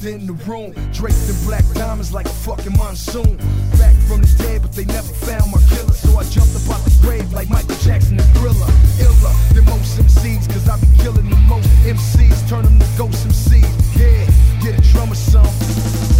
in the room, draped in black diamonds like a fucking monsoon. Back from the dead, but they never found my killer, so I jumped up out the grave like Michael Jackson and Thriller. Iller than most MCs, cause I be killing the most MCs, turn them to ghost MCs. Yeah, get a drummer some.